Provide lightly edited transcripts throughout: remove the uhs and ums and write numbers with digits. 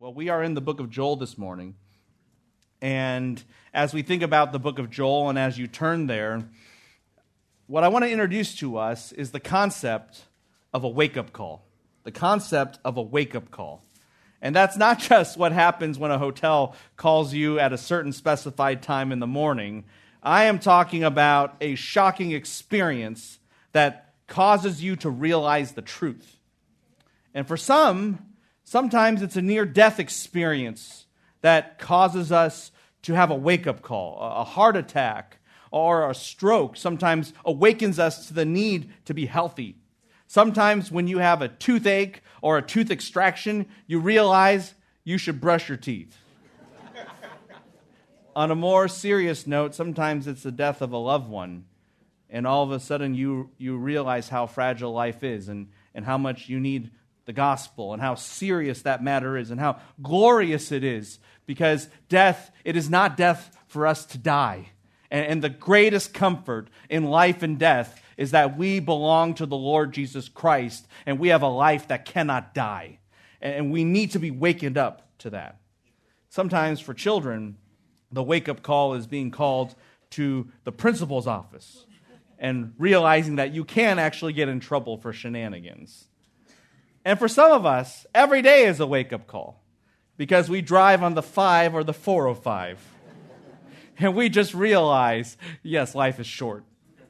Well, we are in the book of Joel this morning. And as we think about the book of Joel and as you turn there, what I want to introduce to us is the concept of a wake-up call. The concept of a wake-up call. And that's not just what happens when a hotel calls you at a certain specified time in the morning. I am talking about a shocking experience that causes you to realize the truth. And for sometimes it's a near-death experience that causes us to have a wake-up call, a heart attack, or a stroke. Sometimes awakens us to the need to be healthy. Sometimes when you have a toothache or a tooth extraction, you realize you should brush your teeth. On a more serious note, sometimes it's the death of a loved one, and all of a sudden you realize how fragile life is and how much you need the gospel and how serious that matter is and how glorious it is, because death, it is not death for us to die. And the greatest comfort in life and death is that we belong to the Lord Jesus Christ and we have a life that cannot die. And we need to be wakened up to that. Sometimes for children, the wake-up call is being called to the principal's office and realizing that you can actually get in trouble for shenanigans. And for some of us, every day is a wake-up call because we drive on the 5 or the 405. And we just realize, yes, life is short.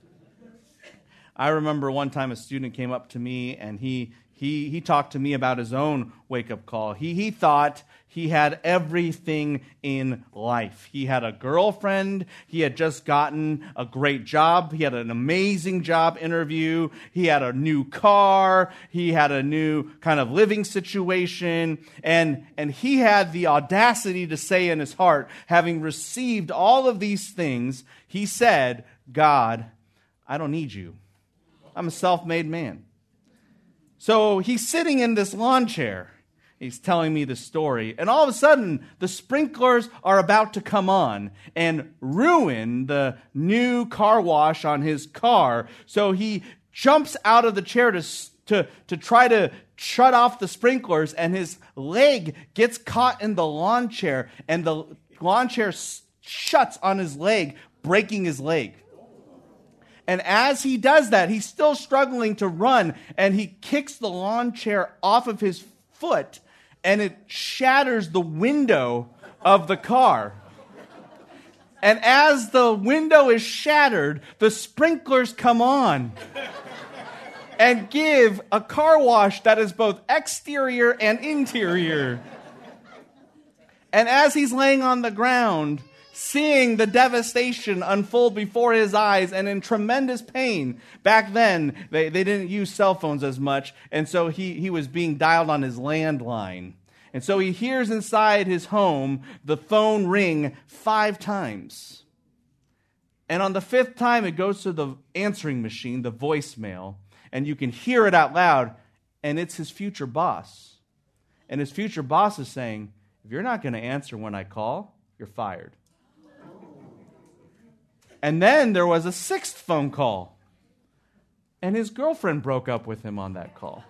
I remember one time a student came up to me and he talked to me about his own wake-up call. He thought he had everything in life. He had a girlfriend. He had just gotten a great job. He had an amazing job interview. He had a new car. He had a new kind of living situation. And he had the audacity to say in his heart, having received all of these things, he said, God, I don't need you. I'm a self-made man. So he's sitting in this lawn chair. He's telling me the story. And all of a sudden, the sprinklers are about to come on and ruin the new car wash on his car. So he jumps out of the chair to try to shut off the sprinklers, and his leg gets caught in the lawn chair, and the lawn chair shuts on his leg, breaking his leg. And as he does that, he's still struggling to run, and he kicks the lawn chair off of his foot, and it shatters the window of the car. And as the window is shattered, the sprinklers come on and give a car wash that is both exterior and interior. And as he's laying on the ground, seeing the devastation unfold before his eyes and in tremendous pain. Back then, they didn't use cell phones as much, and so he was being dialed on his landline. And so he hears inside his home the phone ring 5 times. And on the 5th time, it goes to the answering machine, the voicemail, and you can hear it out loud, and it's his future boss. And his future boss is saying, if you're not going to answer when I call, you're fired. And then there was a 6th phone call. And his girlfriend broke up with him on that call.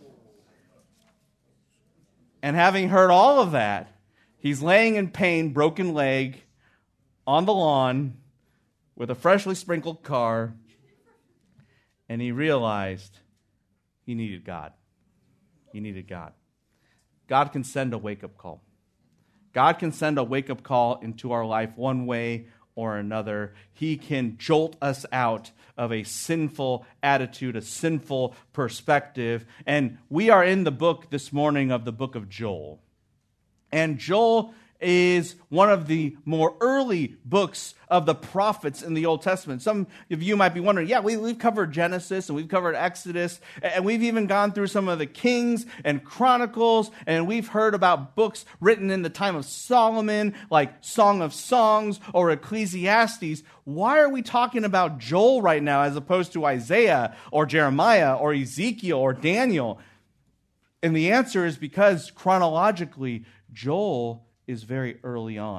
And having heard all of that, he's laying in pain, broken leg, on the lawn, with a freshly sprinkled car. And he realized he needed God. He needed God. God can send a wake-up call. God can send a wake-up call into our life one way or another. He can jolt us out of a sinful attitude, a sinful perspective. And we are in the book this morning of the book of Joel. And Joel is one of the more early books of the prophets in the Old Testament. Some of you might be wondering, we've covered Genesis and we've covered Exodus, and we've even gone through some of the Kings and Chronicles, and we've heard about books written in the time of Solomon, like Song of Songs or Ecclesiastes. Why are we talking about Joel right now as opposed to Isaiah or Jeremiah or Ezekiel or Daniel? And the answer is because chronologically, Joel is very early on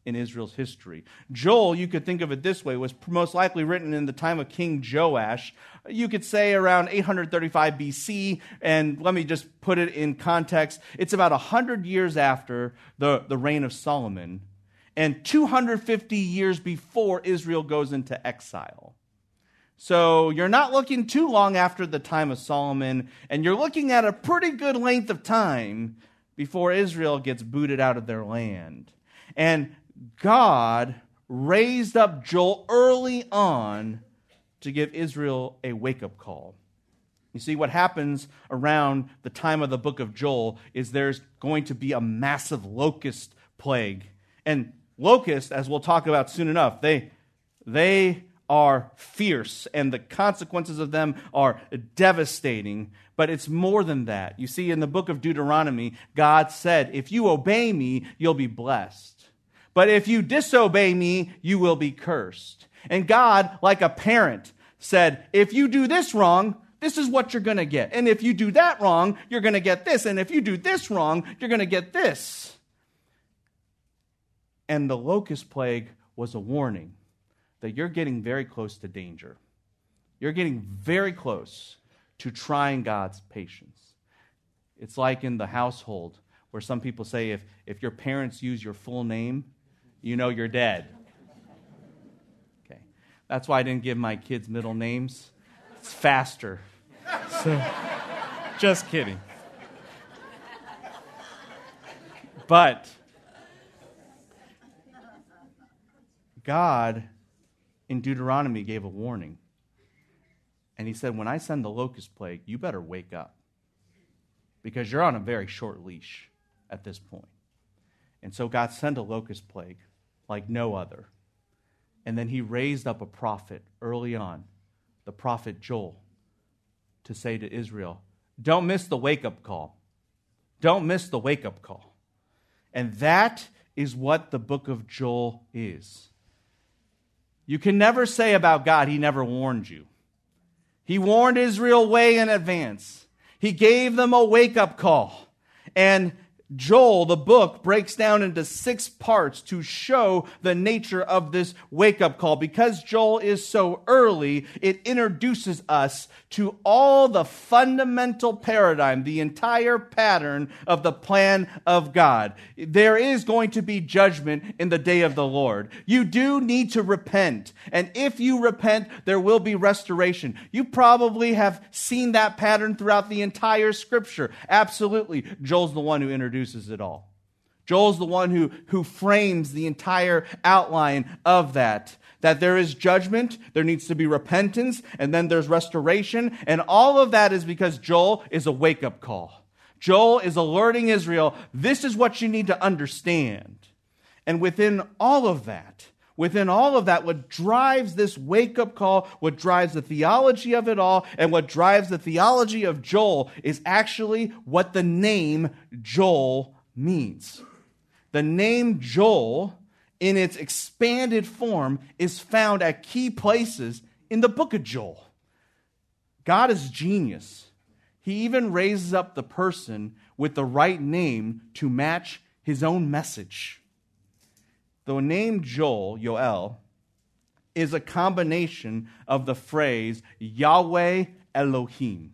in Israel's history. Joel, you could think of it this way, was most likely written in the time of King Joash. You could say around 835 BC, and let me just put it in context. It's about 100 years after the reign of Solomon, and 250 years before Israel goes into exile. So you're not looking too long after the time of Solomon, and you're looking at a pretty good length of time before Israel gets booted out of their land. And God raised up Joel early on to give Israel a wake-up call. You see, what happens around the time of the book of Joel is there's going to be a massive locust plague. And locusts, as we'll talk about soon enough, they are fierce, and the consequences of them are devastating. But it's more than that. You see, in the book of Deuteronomy, God said, if you obey me, you'll be blessed. But if you disobey me, you will be cursed. And God, like a parent, said, if you do this wrong, this is what you're going to get. And if you do that wrong, you're going to get this. And if you do this wrong, you're going to get this. And the locust plague was a warning that you're getting very close to danger. You're getting very close to trying God's patience. It's like in the household where some people say if your parents use your full name, you know you're dead. Okay. That's why I didn't give my kids middle names. It's faster. So, just kidding. But God in Deuteronomy gave a warning. And he said, when I send the locust plague, you better wake up. Because you're on a very short leash at this point. And so God sent a locust plague like no other. And then he raised up a prophet early on, the prophet Joel, to say to Israel, don't miss the wake-up call. Don't miss the wake-up call. And that is what the book of Joel is. You can never say about God, he never warned you. He warned Israel way in advance. He gave them a wake-up call. And Joel, the book, breaks down into 6 parts to show the nature of this wake-up call. Because Joel is so early, it introduces us to all the fundamental paradigm, the entire pattern of the plan of God. There is going to be judgment in the day of the Lord. You do need to repent. And if you repent, there will be restoration. You probably have seen that pattern throughout the entire Scripture. Absolutely. Joel's the one who introduces it all. Joel's the one who frames the entire outline of that there is judgment, there needs to be repentance, and then there's restoration, and all of that is because Joel is a wake-up call. Joel is alerting Israel, this is what you need to understand. And within all of that, what drives this wake-up call, what drives the theology of it all, and what drives the theology of Joel is actually what the name Joel means. The name Joel, in its expanded form, is found at key places in the book of Joel. God is genius. He even raises up the person with the right name to match his own message. The name Joel, Yoel, is a combination of the phrase Yahweh Elohim.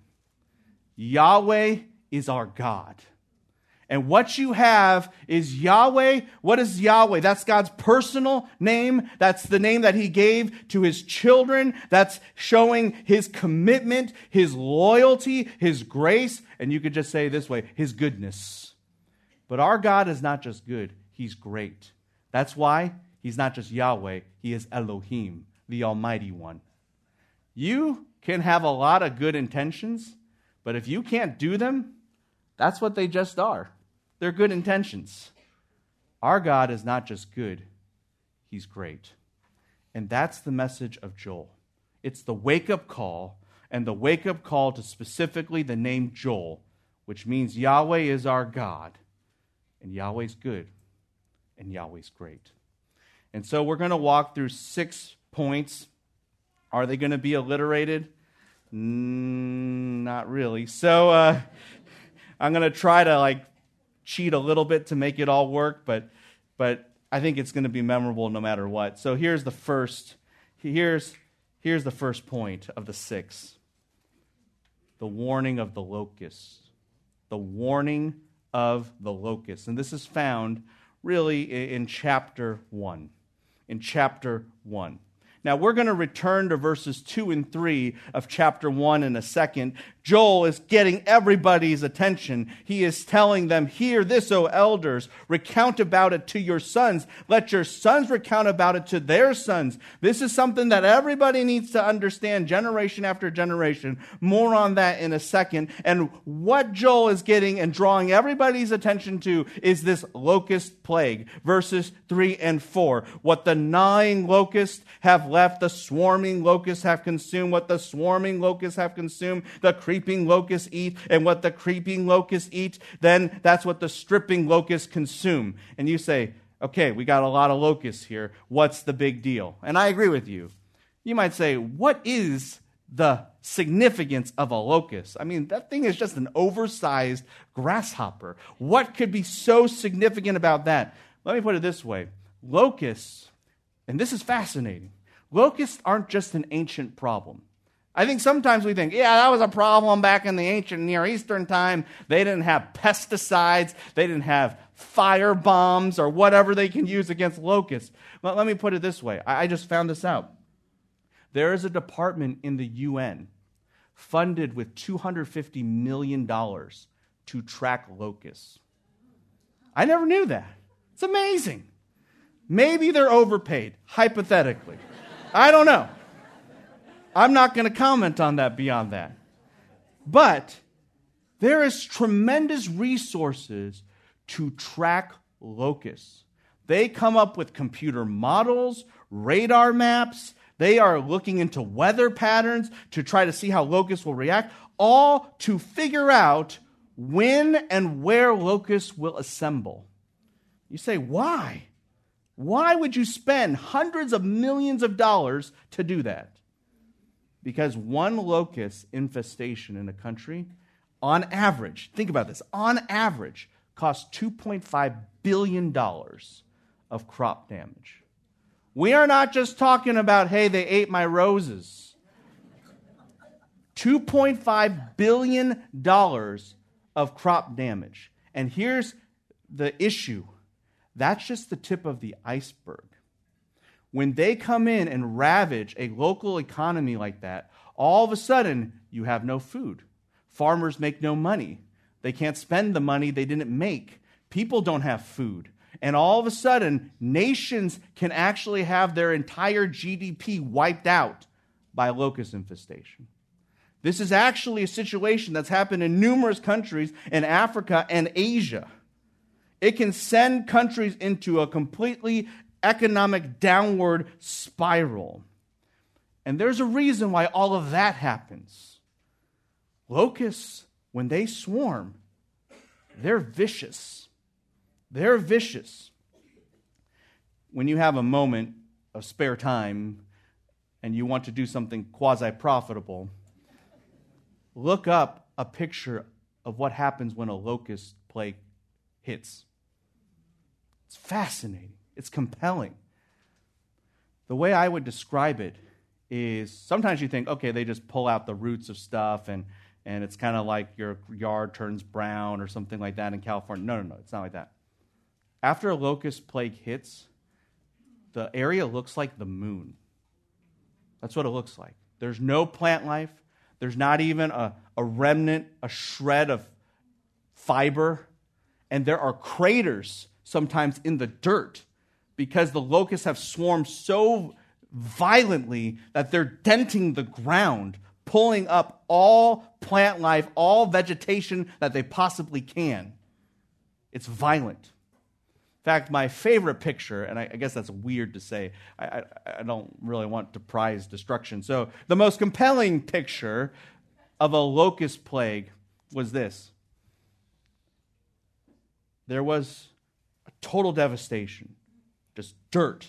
Yahweh is our God. And what you have is Yahweh. What is Yahweh? That's God's personal name. That's the name that he gave to his children. That's showing his commitment, his loyalty, his grace. And you could just say it this way, his goodness. But our God is not just good, he's great. That's why he's not just Yahweh, he is Elohim, the Almighty One. You can have a lot of good intentions, but if you can't do them, that's what they just are. They're good intentions. Our God is not just good, he's great. And that's the message of Joel. It's the wake-up call, and the wake-up call to specifically the name Joel, which means Yahweh is our God, and Yahweh's good, and Yahweh's great. And so we're going to walk through 6 points. Are they going to be alliterated? Not really. So I'm going to try to cheat a little bit to make it all work, but I think it's going to be memorable no matter what. So here's the first point of the 6. The warning of the locusts. The warning of the locusts. And this is found really in chapter 1. In chapter 1. Now, we're going to return to verses 2 and 3 of chapter 1 in a second. Joel is getting everybody's attention. He is telling them, hear this, O elders, recount about it to your sons. Let your sons recount about it to their sons. This is something that everybody needs to understand generation after generation. More on that in a second. And what Joel is getting and drawing everybody's attention to is this locust plague. Verses 3 and 4. What the gnawing locusts have left, the swarming locusts have consumed. What the swarming locusts have consumed, the creeping locusts eat. And what the creeping locusts eat, then that's what the stripping locusts consume. And you say, okay, we got a lot of locusts here. What's the big deal? And I agree with you. You might say, what is the significance of a locust? I mean, that thing is just an oversized grasshopper. What could be so significant about that? Let me put it this way. Locusts, and this is fascinating, locusts aren't just an ancient problem. I think sometimes we think, yeah, that was a problem back in the ancient Near Eastern time. They didn't have pesticides. They didn't have fire bombs or whatever they can use against locusts. Well, let me put it this way. I just found this out. There is a department in the UN funded with $250 million to track locusts. I never knew that. It's amazing. Maybe they're overpaid, hypothetically. I don't know. I'm not going to comment on that beyond that. But there is tremendous resources to track locusts. They come up with computer models, radar maps. They are looking into weather patterns to try to see how locusts will react, all to figure out when and where locusts will assemble. You say, why? Why would you spend hundreds of millions of dollars to do that? Because one locust infestation in a country, on average, think about this, on average, costs $2.5 billion of crop damage. We are not just talking about, hey, they ate my roses. $2.5 billion of crop damage. And here's the issue. That's just the tip of the iceberg. When they come in and ravage a local economy like that, all of a sudden, you have no food. Farmers make no money. They can't spend the money they didn't make. People don't have food. And all of a sudden, nations can actually have their entire GDP wiped out by locust infestation. This is actually a situation that's happened in numerous countries in Africa and Asia. It can send countries into a completely economic downward spiral. And there's a reason why all of that happens. Locusts, when they swarm, they're vicious. They're vicious. When you have a moment of spare time and you want to do something quasi-profitable, look up a picture of what happens when a locust plague hits. It's fascinating. It's compelling. The way I would describe it is sometimes you think, okay, they just pull out the roots of stuff and it's kind of like your yard turns brown or something like that in California. No, it's not like that. After a locust plague hits, the area looks like the moon. That's what it looks like. There's no plant life. There's not even a remnant, a shred of fiber. And there are craters sometimes in the dirt because the locusts have swarmed so violently that they're denting the ground, pulling up all plant life, all vegetation that they possibly can. It's violent. In fact, my favorite picture, and I guess that's weird to say, I don't really want to prize destruction. So the most compelling picture of a locust plague was this. There was a total devastation, just dirt,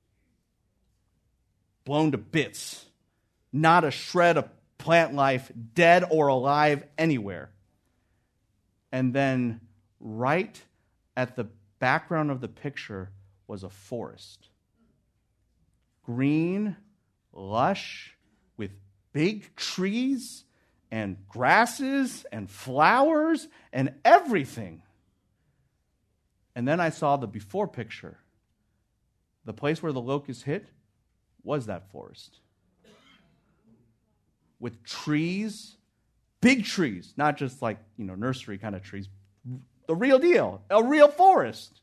blown to bits, not a shred of plant life, dead or alive anywhere. And then right at the background of the picture was a forest. Green, lush, with big trees and grasses and flowers and everything. And then I saw the before picture. The place where the locust hit was that forest. With trees, big trees, not just like, nursery kind of trees. The real deal, a real forest.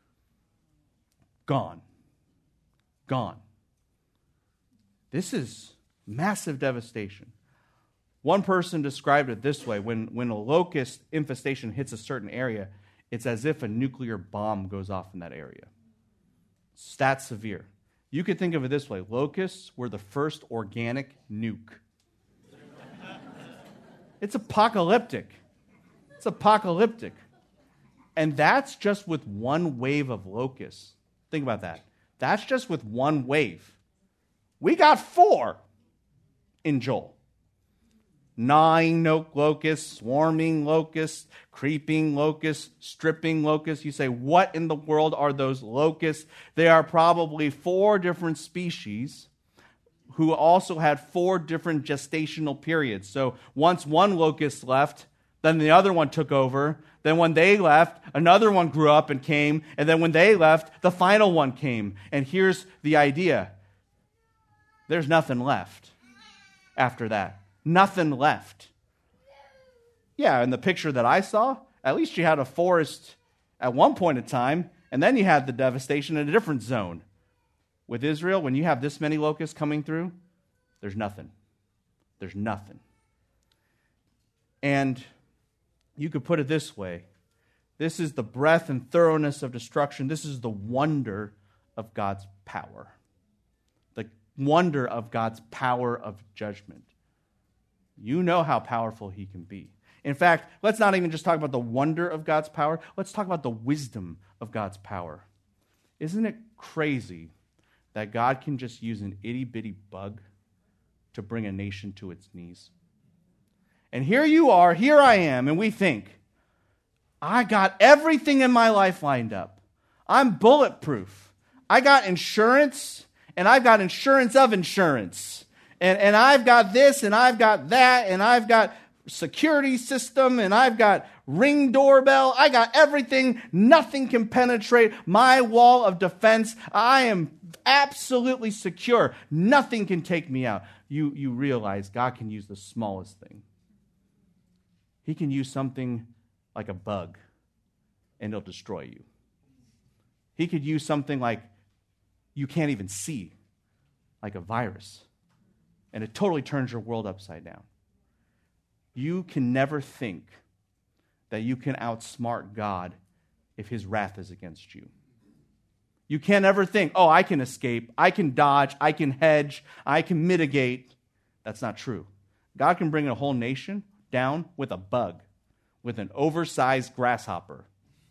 Gone. Gone. This is massive devastation. One person described it this way: when a locust infestation hits a certain area, it's as if a nuclear bomb goes off in that area. It's that severe. You could think of it this way: locusts were the first organic nuke. It's apocalyptic. It's apocalyptic. And that's just with one wave of locusts. Think about that. That's just with one wave. We got 4 in Joel. Gnawing locusts, swarming locusts, creeping locusts, stripping locusts. You say, what in the world are those locusts? They are probably 4 different species who also had 4 different gestational periods. So once one locust left, then the other one took over. Then when they left, another one grew up and came. And then when they left, the final one came. And here's the idea. There's nothing left after that. Nothing left. Yeah, in the picture that I saw, at least you had a forest at one point in time, and then you had the devastation in a different zone. With Israel, when you have this many locusts coming through, there's nothing. There's nothing. And you could put it this way. This is the breadth and thoroughness of destruction. This is the wonder of God's power. The wonder of God's power of judgment. You know how powerful he can be. In fact, let's not even just talk about the wonder of God's power. Let's talk about the wisdom of God's power. Isn't it crazy that God can just use an itty-bitty bug to bring a nation to its knees? And here you are, here I am, and we think, I got everything in my life lined up. I'm bulletproof. I got insurance, and I've got insurance of insurance. And I've got this, and I've got that, and I've got security system, and I've got Ring doorbell. I got everything. Nothing can penetrate my wall of defense. I am absolutely secure. Nothing can take me out. You realize God can use the smallest thing. He can use something like a bug, and it'll destroy you. He could use something like you can't even see, like a virus, and it totally turns your world upside down. You can never think that you can outsmart God if his wrath is against you. You can't ever think, I can escape, I can dodge, I can hedge, I can mitigate. That's not true. God can bring a whole nation down with a bug, with an oversized grasshopper.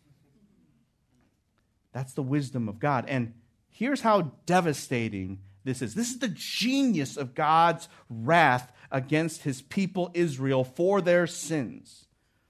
That's the wisdom of God. And here's how devastating this is. This is the genius of God's wrath against his people Israel for their sins.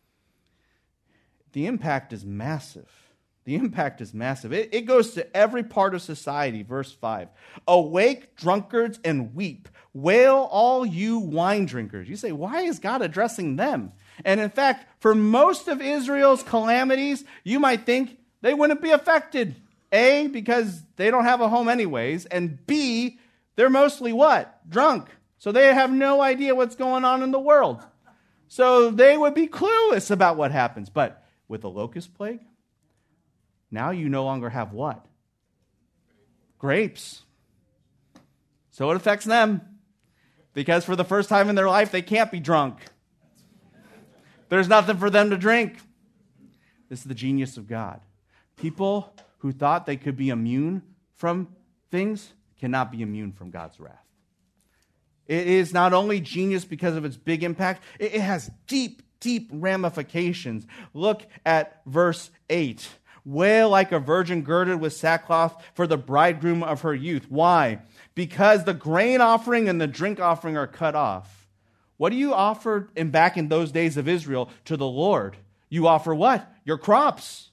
The impact is massive. The impact is massive. It goes to every part of society. Verse 5. Awake, drunkards, and weep. Wail, all you wine drinkers. You say, why is God addressing them? And in fact, for most of Israel's calamities, you might think they wouldn't be affected. A, because they don't have a home anyways. And B, they're mostly what? Drunk. So they have no idea what's going on in the world. So they would be clueless about what happens. But with the locust plague, now you no longer have what? Grapes. So it affects them. Because for the first time in their life, they can't be drunk. There's nothing for them to drink. This is the genius of God. People who thought they could be immune from things cannot be immune from God's wrath. It is not only genius because of its big impact, it has deep, deep ramifications. Look at verse 8. Wail like a virgin girded with sackcloth for the bridegroom of her youth. Why? Because the grain offering and the drink offering are cut off. What do you offer back in those days of Israel to the Lord? You offer what? Your crops.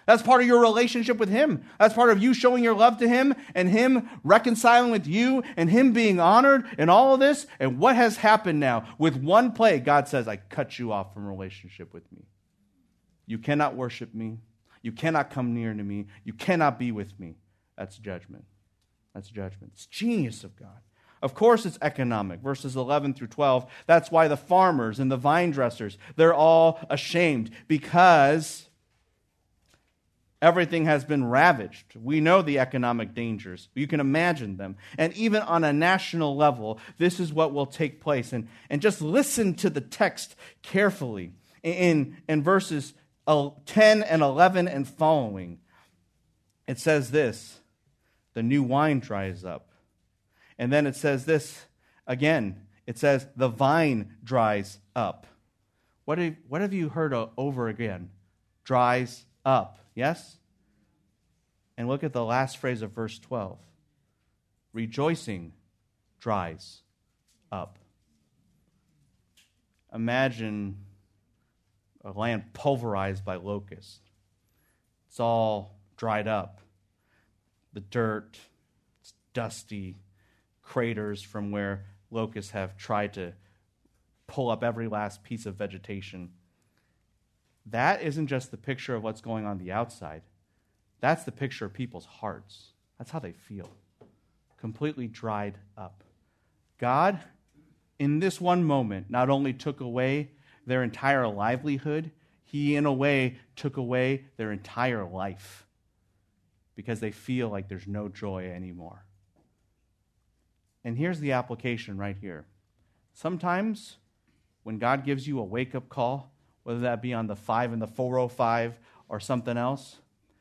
That's part of your relationship with Him. That's part of you showing your love to Him and Him reconciling with you and Him being honored and all of this. And what has happened now? With one plague, God says, I cut you off from relationship with me. You cannot worship me. You cannot come near to me. You cannot be with me. That's judgment. That's judgment. It's genius of God. Of course it's economic. Verses 11 through 12. That's why the farmers and the vine dressers, they're all ashamed because everything has been ravaged. We know the economic dangers. You can imagine them. And even on a national level, this is what will take place. And just listen to the text carefully. In verses 10 and 11 and following, it says this, the new wine dries up. And then it says this again. It says the vine dries up. What have you heard over again? Dries up. Yes? And look at the last phrase of verse 12. Rejoicing dries up. Imagine a land pulverized by locusts. It's all dried up. The dirt, it's dusty, craters from where locusts have tried to pull up every last piece of vegetation. That isn't just the picture of what's going on the outside. That's the picture of people's hearts. That's how they feel. Completely dried up. God, in this one moment, not only took away their entire livelihood, He, in a way, took away their entire life because they feel like there's no joy anymore. And here's the application right here. Sometimes when God gives you a wake-up call, whether that be on the 5 and the 405 or something else,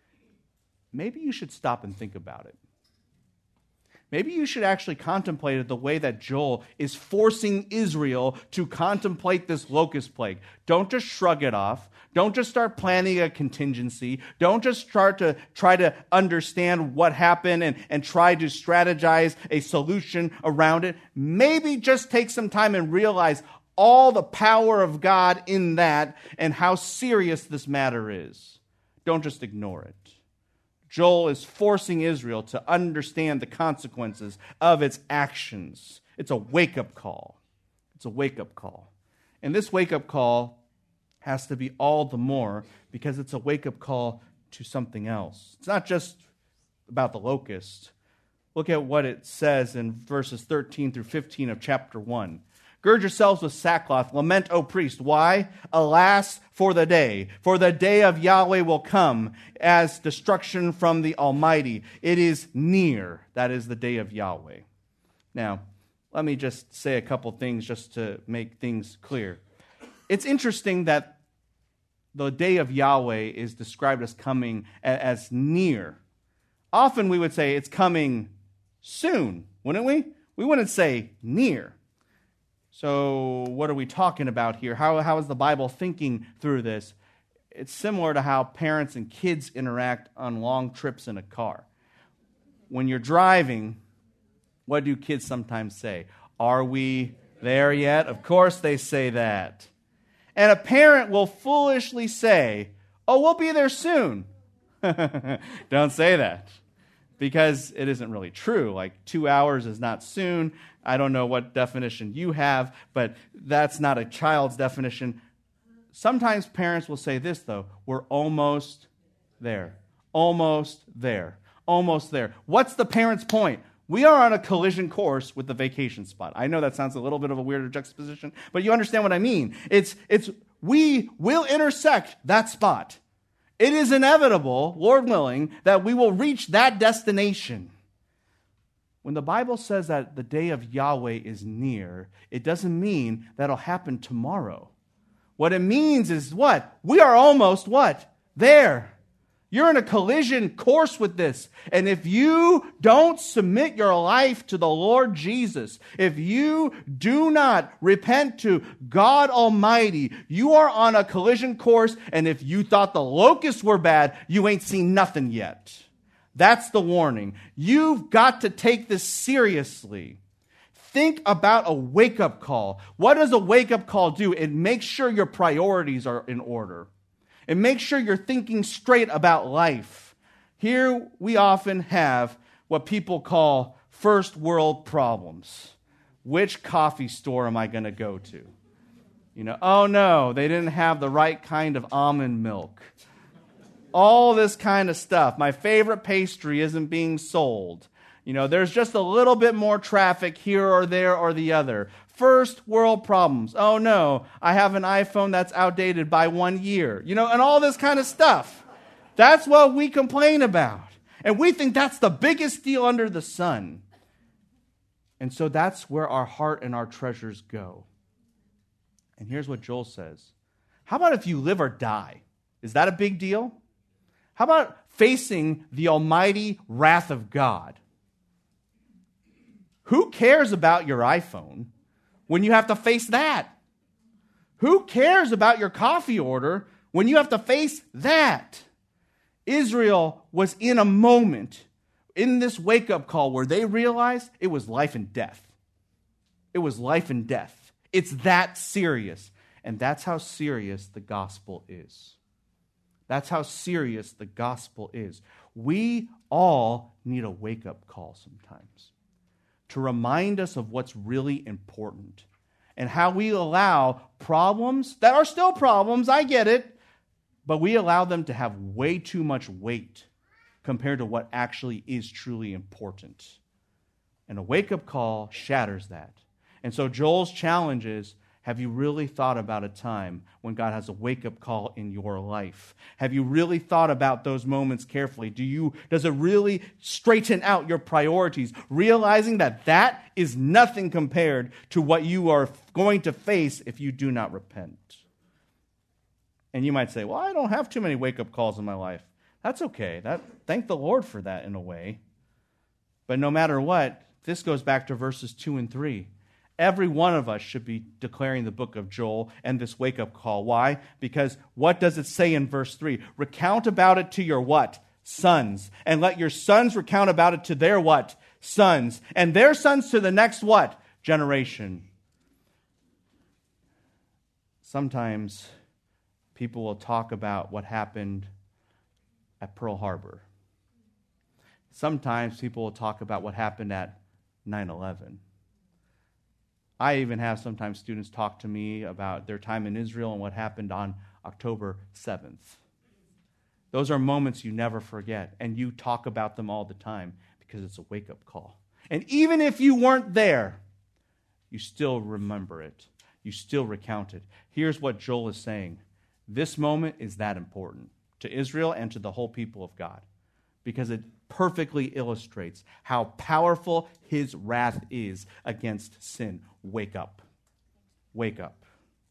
maybe you should stop and think about it. Maybe you should actually contemplate it the way that Joel is forcing Israel to contemplate this locust plague. Don't just shrug it off. Don't just start planning a contingency. Don't just start to try to understand what happened and try to strategize a solution around it. Maybe just take some time and realize all the power of God in that and how serious this matter is. Don't just ignore it. Joel is forcing Israel to understand the consequences of its actions. It's a wake-up call. It's a wake-up call. And this wake-up call has to be all the more because it's a wake-up call to something else. It's not just about the locust. Look at what it says in verses 13 through 15 of chapter 1. Gird yourselves with sackcloth, lament, O priest. Why? Alas, for the day of Yahweh will come as destruction from the Almighty. It is near. That is the day of Yahweh. Now, let me just say a couple things just to make things clear. It's interesting that the day of Yahweh is described as coming as near. Often we would say it's coming soon, wouldn't we? We wouldn't say near. So what are we talking about here? How is the Bible thinking through this? It's similar to how parents and kids interact on long trips in a car. When you're driving, what do kids sometimes say? Are we there yet? Of course they say that. And a parent will foolishly say, oh, we'll be there soon. Don't say that. Because it isn't really true. Like 2 hours is not soon. I don't know what definition you have, but that's not a child's definition. Sometimes parents will say this, though. We're almost there. Almost there. Almost there. What's the parent's point? We are on a collision course with the vacation spot. I know that sounds a little bit of a weirder juxtaposition, but you understand what I mean. We will intersect that spot. It is inevitable, Lord willing, that we will reach that destination. When the Bible says that the day of Yahweh is near, it doesn't mean that'll happen tomorrow. What it means is what? We are almost what? There. You're in a collision course with this. And if you don't submit your life to the Lord Jesus, if you do not repent to God Almighty, you are on a collision course. And if you thought the locusts were bad, you ain't seen nothing yet. That's the warning. You've got to take this seriously. Think about a wake-up call. What does a wake-up call do? It makes sure your priorities are in order. and make sure you're thinking straight about life. Here we often have what people call first world problems. Which coffee store am I going to go to? Oh no, they didn't have the right kind of almond milk. All this kind of stuff. My favorite pastry isn't being sold. There's just a little bit more traffic here or there or the other. First world problems. Oh no, I have an iPhone that's outdated by 1 year. And all this kind of stuff. That's what we complain about. And we think that's the biggest deal under the sun. And so that's where our heart and our treasures go. And here's what Joel says. How about if you live or die? Is that a big deal? How about facing the almighty wrath of God? Who cares about your iPhone when you have to face that? Who cares about your coffee order when you have to face that? Israel was in a moment, in this wake-up call, where they realized it was life and death. It was life and death. It's that serious. And that's how serious the gospel is. That's how serious the gospel is. We all need a wake-up call sometimes to remind us of what's really important and how we allow problems that are still problems, I get it, but we allow them to have way too much weight compared to what actually is truly important. And a wake-up call shatters that. And so Joel's challenge is, have you really thought about a time when God has a wake-up call in your life? Have you really thought about those moments carefully? Does it really straighten out your priorities, realizing that that is nothing compared to what you are going to face if you do not repent? And you might say, well, I don't have too many wake-up calls in my life. That's okay. Thank the Lord for that in a way. But no matter what, this goes back to verses 2 and 3. Every one of us should be declaring the book of Joel and this wake-up call. Why? Because what does it say in verse 3? Recount about it to your what? Sons. And let your sons recount about it to their what? Sons. And their sons to the next what? Generation. Sometimes people will talk about what happened at Pearl Harbor. Sometimes people will talk about what happened at 9/11. I even have sometimes students talk to me about their time in Israel and what happened on October 7th. Those are moments you never forget, and you talk about them all the time because it's a wake-up call. And even if you weren't there, you still remember it. You still recount it. Here's what Joel is saying. This moment is that important to Israel and to the whole people of God because it perfectly illustrates how powerful his wrath is against sin. Wake up. Wake up.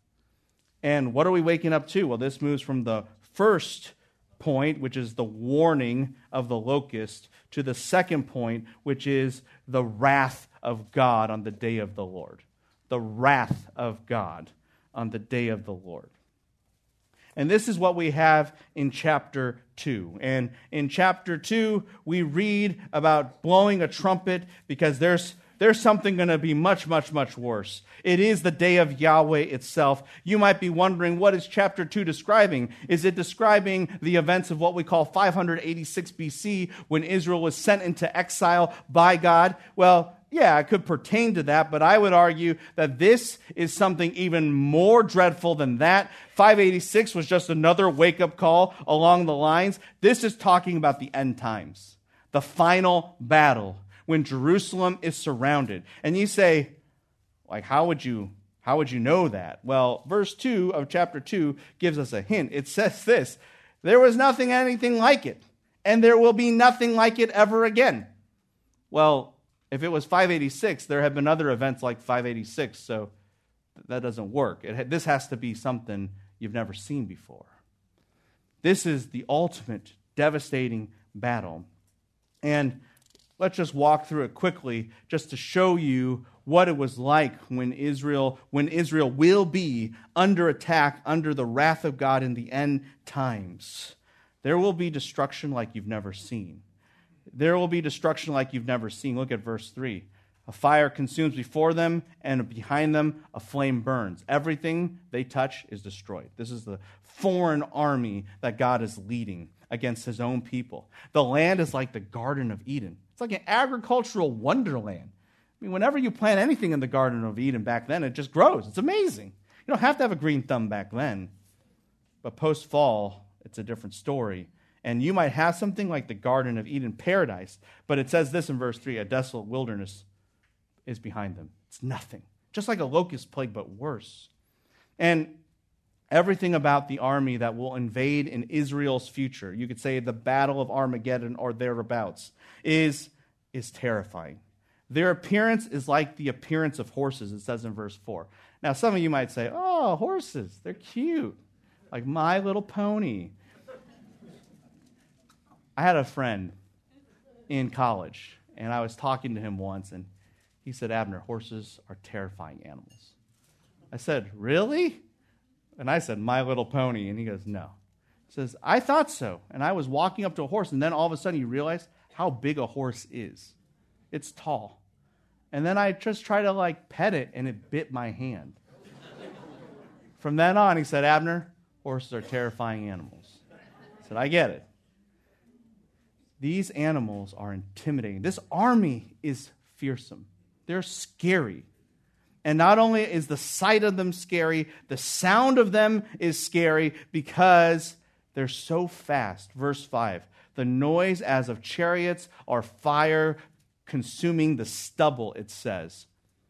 And what are we waking up to? Well, this moves from the first point, which is the warning of the locust, to the second point, which is the wrath of God on the day of the Lord. The wrath of God on the day of the Lord. And this is what we have in chapter 2. And in chapter 2, we read about blowing a trumpet because there's something going to be much, much, much worse. It is the day of Yahweh itself. You might be wondering, what is chapter 2 describing? Is it describing the events of what we call 586 BC when Israel was sent into exile by God? Well, yeah, it could pertain to that, but I would argue that this is something even more dreadful than that. 586 was just another wake-up call along the lines. This is talking about the end times, the final battle, when Jerusalem is surrounded. And you say, like, how would you know that? Well, verse 2 of chapter 2 gives us a hint. It says this, there was anything like it, and there will be nothing like it ever again. Well, if it was 586, there have been other events like 586, so that doesn't work. This has to be something you've never seen before. This is the ultimate devastating battle. And let's just walk through it quickly just to show you what it was like when Israel will be under attack, under the wrath of God in the end times. There will be destruction like you've never seen. There will be destruction like you've never seen. Look at verse 3. A fire consumes before them, and behind them a flame burns. Everything they touch is destroyed. This is the foreign army that God is leading against his own people. The land is like the Garden of Eden. It's like an agricultural wonderland. I mean, whenever you plant anything in the Garden of Eden back then, it just grows. It's amazing. You don't have to have a green thumb back then. But post-fall, it's a different story. And you might have something like the Garden of Eden paradise, but it says this in verse 3, a desolate wilderness is behind them. It's nothing. Just like a locust plague, but worse. And everything about the army that will invade in Israel's future, you could say the battle of Armageddon or thereabouts, is terrifying. Their appearance is like the appearance of horses, it says in verse 4. Now, some of you might say, oh, horses, they're cute, like My Little Pony. I had a friend in college, and I was talking to him once, and he said, Abner, horses are terrifying animals. I said, really? And I said, My Little Pony. And he goes, no. He says, I thought so. And I was walking up to a horse, and then all of a sudden you realize how big a horse is. It's tall. And then I just tried to pet it, and it bit my hand. From then on, he said, Abner, horses are terrifying animals. I said, I get it. These animals are intimidating. This army is fearsome. They're scary. And not only is the sight of them scary, the sound of them is scary because they're so fast. Verse 5, the noise as of chariots or fire consuming the stubble, it says.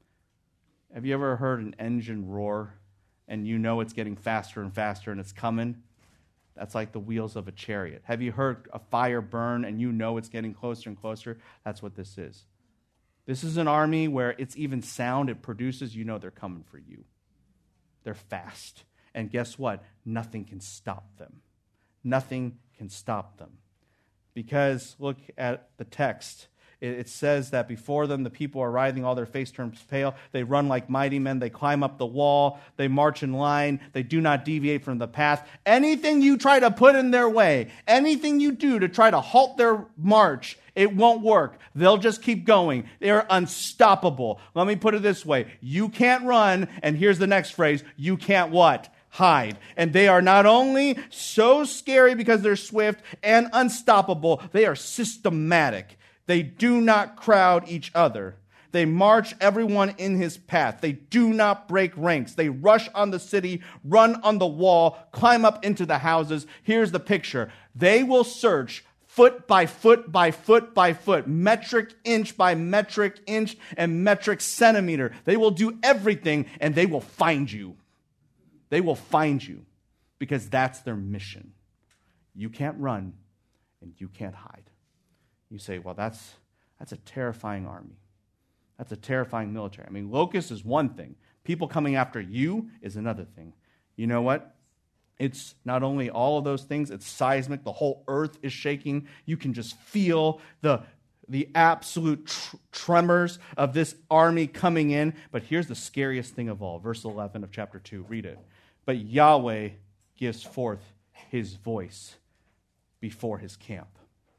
Have you ever heard an engine roar and you know it's getting faster and faster and it's coming? That's like the wheels of a chariot. Have you heard a fire burn and you know it's getting closer and closer? That's what this is. This is an army where it's even sound it produces, you know they're coming for you. They're fast. And guess what? Nothing can stop them. Nothing can stop them. Because look at the text. It says that before them the people are writhing, all their face turns pale. They run like mighty men. They climb up the wall. They march in line. They do not deviate from the path. Anything you try to put in their way, anything you do to try to halt their march, it won't work. They'll just keep going. They're unstoppable. Let me put it this way. You can't run, and here's the next phrase, you can't what? Hide. And they are not only so scary because they're swift and unstoppable, they are systematic. They do not crowd each other. They march everyone in his path. They do not break ranks. They rush on the city, run on the wall, climb up into the houses. Here's the picture. They will search foot by foot by foot by foot, metric inch by metric inch, and metric centimeter. They will do everything, and they will find you. They will find you because that's their mission. You can't run, and you can't hide. You say, well, that's a terrifying army. That's a terrifying military. I mean, locusts is one thing. People coming after you is another thing. You know what? It's not only all of those things, it's seismic. The whole earth is shaking. You can just feel the absolute tremors of this army coming in. But here's the scariest thing of all. Verse 11 of chapter 2. Read it. But Yahweh gives forth his voice before his camp.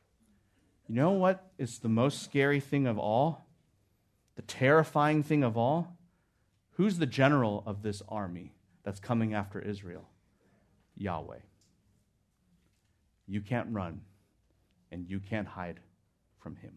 You know what is the most scary thing of all? The terrifying thing of all? Who's the general of this army that's coming after Israel? Yahweh. You can't run, and you can't hide from him.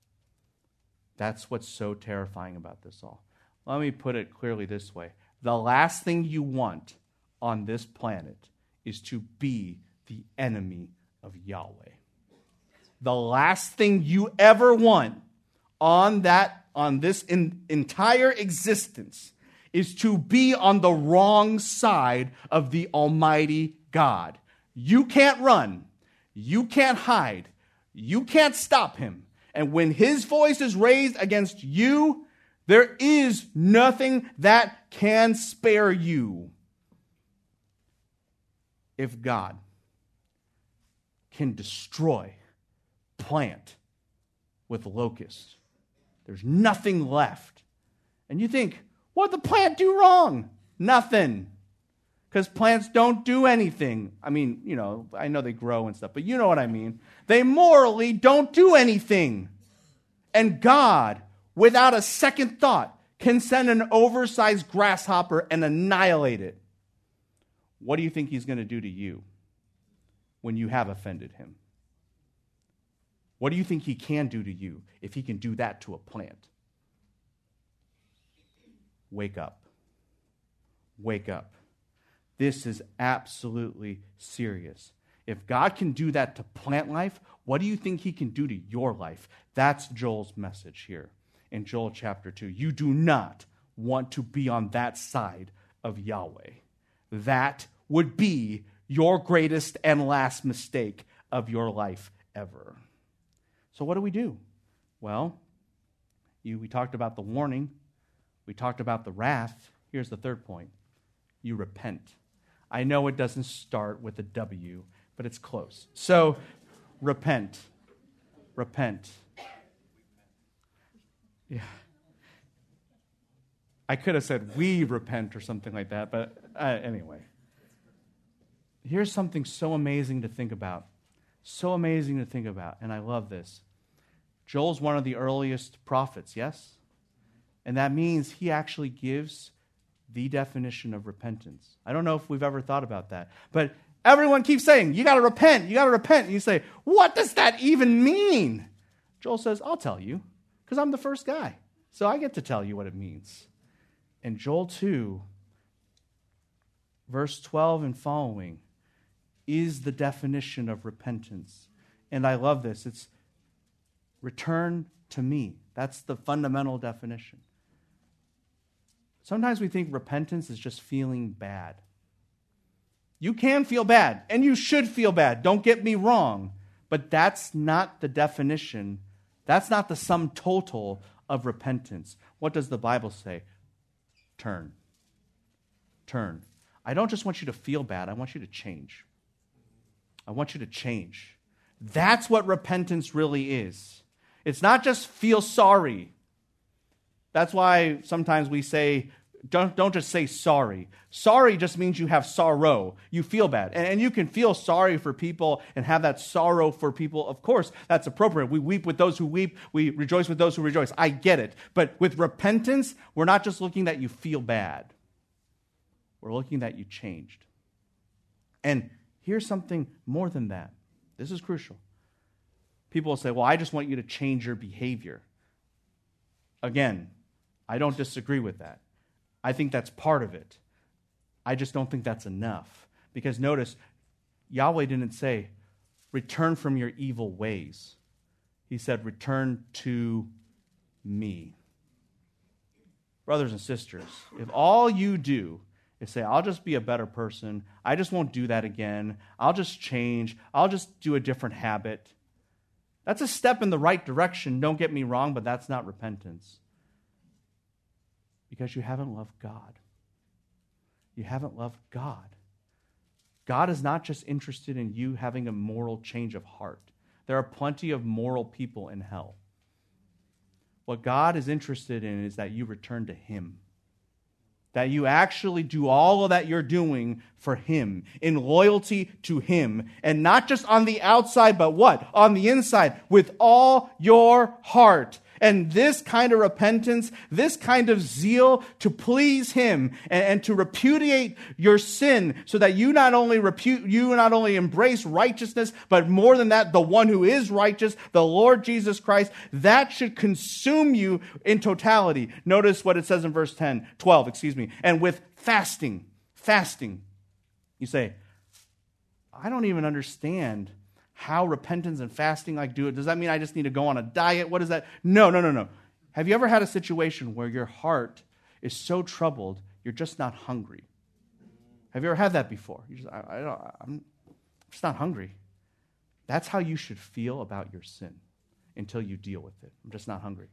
That's what's so terrifying about this all. Let me put it clearly this way. The last thing you want on this planet is to be the enemy of Yahweh. The last thing you ever want on this entire existence is to be on the wrong side of the Almighty God. You can't run. You can't hide. You can't stop him. And when his voice is raised against you, there is nothing that can spare you. If God can destroy plant with locusts, there's nothing left. And you think, what did the plant do wrong? Nothing. Because plants don't do anything. I mean, I know they grow and stuff, but you know what I mean. They morally don't do anything. And God without a second thought, can send an oversized grasshopper and annihilate it, what do you think he's going to do to you when you have offended him? What do you think he can do to you if he can do that to a plant? Wake up. Wake up. This is absolutely serious. If God can do that to plant life, what do you think he can do to your life? That's Joel's message here in Joel chapter 2. You do not want to be on that side of Yahweh. That would be your greatest and last mistake of your life ever. So what do? Well, we talked about the warning. We talked about the wrath. Here's the third point. You repent. I know it doesn't start with a W, but it's close. So, repent. Repent. Yeah. I could have said we repent or something like that, but anyway. Here's something so amazing to think about. So amazing to think about, and I love this. Joel's one of the earliest prophets, yes? And that means he actually gives the definition of repentance. I don't know if we've ever thought about that, but everyone keeps saying, you got to repent, you got to repent. And you say, what does that even mean? Joel says, I'll tell you, because I'm the first guy. So I get to tell you what it means. In Joel 2, verse 12 and following, is the definition of repentance. And I love this. It's return to me. That's the fundamental definition. Sometimes we think repentance is just feeling bad. You can feel bad, and you should feel bad. Don't get me wrong. But that's not the definition. That's not the sum total of repentance. What does the Bible say? Turn. Turn. I don't just want you to feel bad. I want you to change. I want you to change. That's what repentance really is. It's not just feel sorry. That's why sometimes we say, don't just say sorry. Sorry just means you have sorrow. You feel bad. And you can feel sorry for people and have that sorrow for people. Of course, that's appropriate. We weep with those who weep. We rejoice with those who rejoice. I get it. But with repentance, we're not just looking that you feel bad. We're looking that you changed. And here's something more than that. This is crucial. People will say, well, I just want you to change your behavior. Again, I don't disagree with that. I think that's part of it. I just don't think that's enough. Because notice, Yahweh didn't say, return from your evil ways. He said, return to me. Brothers and sisters, if all you do is say, I'll just be a better person, I just won't do that again, I'll just change, I'll just do a different habit, that's a step in the right direction, don't get me wrong, but that's not repentance. Because you haven't loved God. You haven't loved God. God is not just interested in you having a moral change of heart. There are plenty of moral people in hell. What God is interested in is that you return to Him. That you actually do all of that you're doing for Him, in loyalty to Him. And not just on the outside, but what? On the inside, with all your heart. And this kind of repentance, this kind of zeal to please Him and to repudiate your sin so that you not only embrace righteousness, but more than that, the one who is righteous, the Lord Jesus Christ, that should consume you in totality. Notice what it says in verse 12. And with fasting. You say, I don't even understand how repentance and fasting do it. Does that mean I just need to go on a diet? What is that? No. Have you ever had a situation where your heart is so troubled, you're just not hungry? Have you ever had that before? I'm just not hungry. That's how you should feel about your sin until you deal with it. I'm just not hungry.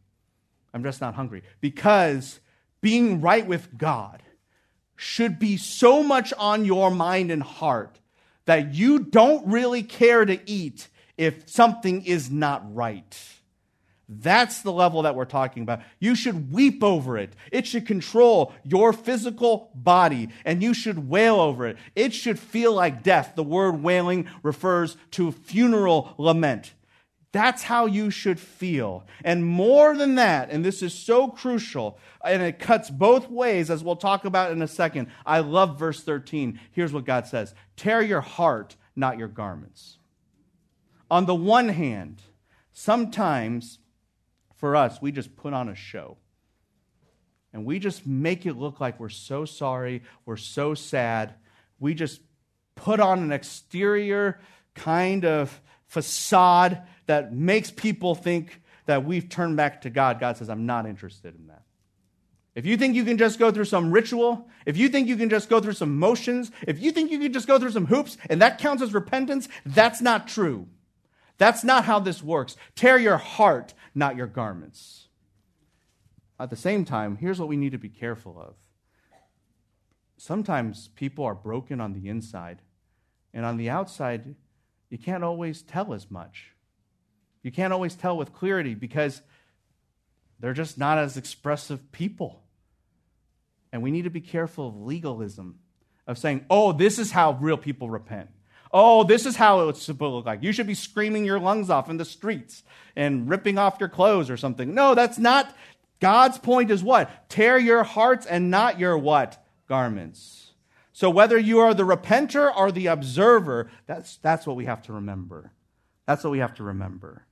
Because being right with God should be so much on your mind and heart that you don't really care to eat if something is not right. That's the level that we're talking about. You should weep over it. It should control your physical body, and you should wail over it. It should feel like death. The word wailing refers to funeral lament. That's how you should feel. And more than that, and this is so crucial, and it cuts both ways, as we'll talk about in a second. I love verse 13. Here's what God says: tear your heart, not your garments. On the one hand, sometimes for us, we just put on a show. And we just make it look like we're so sorry, we're so sad. We just put on an exterior kind of facade that makes people think that we've turned back to God. God says, I'm not interested in that. If you think you can just go through some ritual, if you think you can just go through some motions, if you think you can just go through some hoops, and that counts as repentance, that's not true. That's not how this works. Tear your heart, not your garments. At the same time, here's what we need to be careful of. Sometimes people are broken on the inside, and on the outside, you can't always tell as much. You can't always tell with clarity because they're just not as expressive people. And we need to be careful of legalism, of saying, oh, this is how real people repent. Oh, this is how it's supposed to look like. You should be screaming your lungs off in the streets and ripping off your clothes or something. No, that's not. God's point is what? Tear your hearts and not your what? Garments. So whether you are the repenter or the observer, that's what we have to remember. That's what we have to remember.